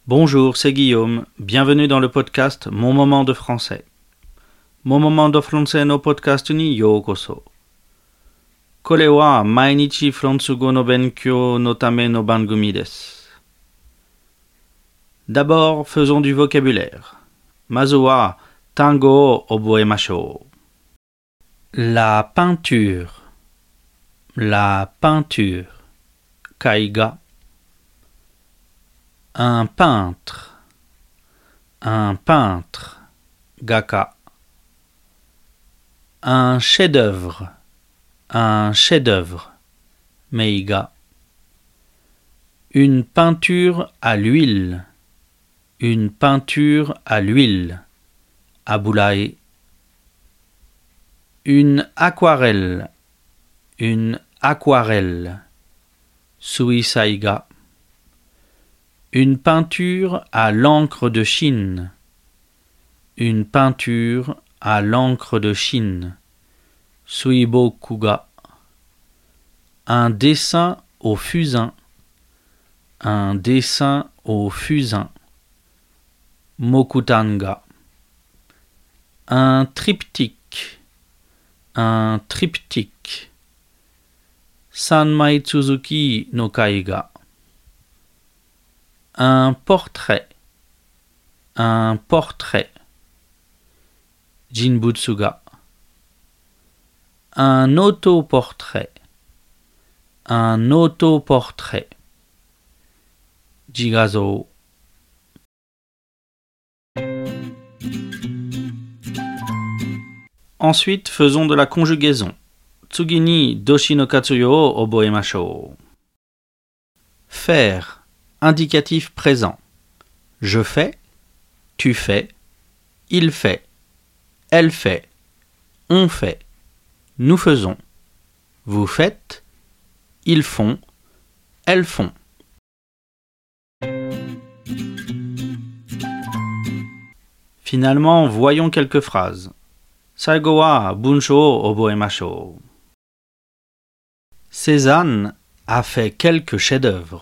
Bonjour, c'est Guillaume. Bienvenue dans le podcast Mon moment de français. Mon moment de français no podcast ni yokoso. Kore wa mainichi fransugo no benkyou no tame no bangumi desu. D'abord, faisons du vocabulaire. Mazu wa tango o oboemashou. La peinture. La peinture. Kaiga. Un peintre. Un peintre. Gaka. Un chef-d'œuvre. Un chef-d'œuvre. Meiga. Une peinture à l'huile. Une peinture à l'huile. Abulae. Une aquarelle. Une aquarelle. Suisaiga. Une peinture à l'encre de Chine. Une peinture à l'encre de Chine. Suibokuga. Un dessin au fusain. Un dessin au fusain. Mokutanga. Un triptyque. Un triptyque. Sanmai Tsuzuki no Kaiga. Un portrait. Un portrait. Jinbutsuga. Un autoportrait. Un autoportrait. Jigazo. Ensuite, faisons de la conjugaison. Tsugi ni doshi no katsuyo o oboemashou. Faire. Indicatif présent. Je fais, tu fais, il fait, elle fait, on fait, nous faisons, vous faites, ils font, elles font. Finalement, voyons quelques phrases. Saigo wa bunsho o oboemashou. Cézanne a fait quelques chefs-d'œuvre.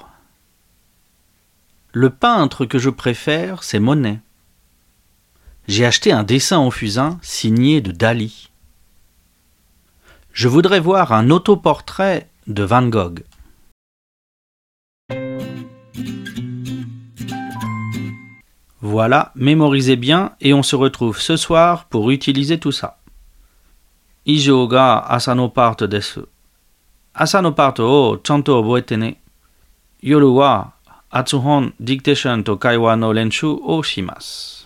Le peintre que je préfère, c'est Monet. J'ai acheté un dessin au fusain signé de Dali. Je voudrais voir un autoportrait de Van Gogh. Voilà, mémorisez bien et on se retrouve ce soir pour utiliser tout ça. Ijou ga asa no part desu. Asa no part o chanto oboete ne. Yoru wa 発音、ディクテーションと会話の練習をします。